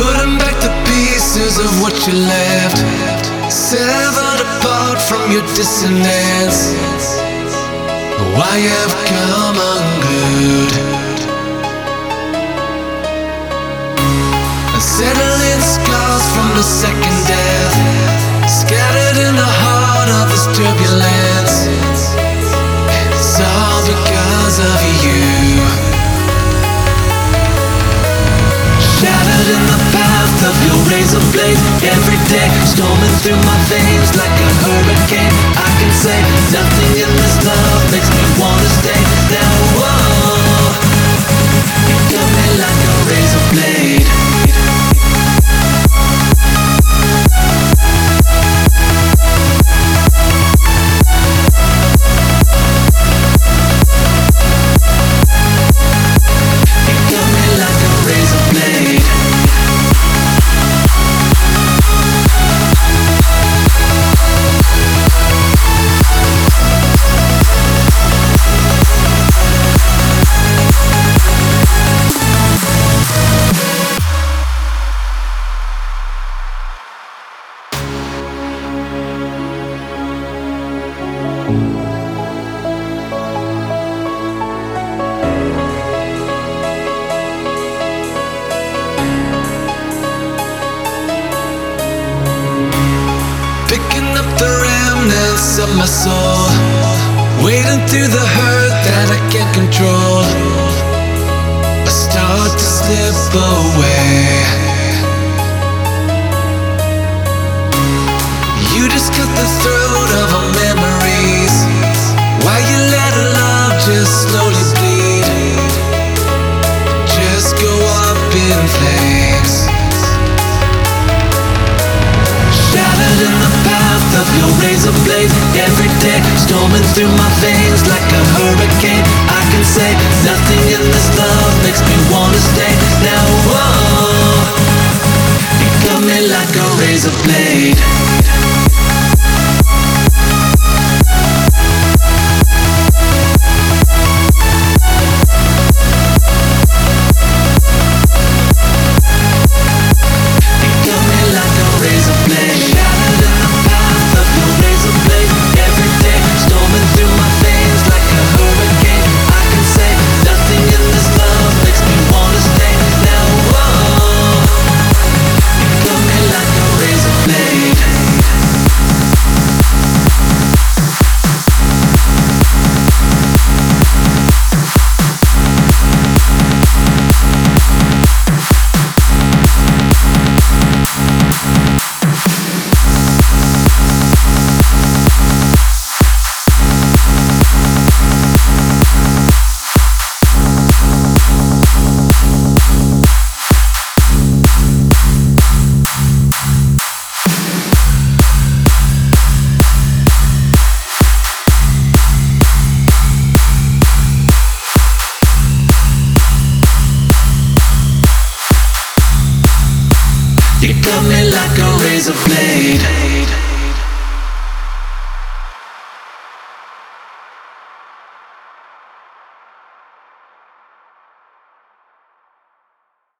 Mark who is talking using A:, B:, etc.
A: Putting back the pieces of what you left, severed apart from your dissonance. Why have come unglued, settling scars from the second death, scattered in the heart of this turbulence. It's all because of you. Shattered in the path of your razor blade, every day storming through my veins like a hurricane. I can say nothing in this love makes me wanna stay. Now, whoa, you cut me like a razor blade. Picking up the remnants of my soul, wading through the hurt that I can't control. I start to slip away. You just cut the throat of our memories, while you let love just slowly bleed, just go up in flames. Shattered in the path of your razor blade, every day storming through my veins like a hurricane. I can say nothing in this love makes me wanna stay. Now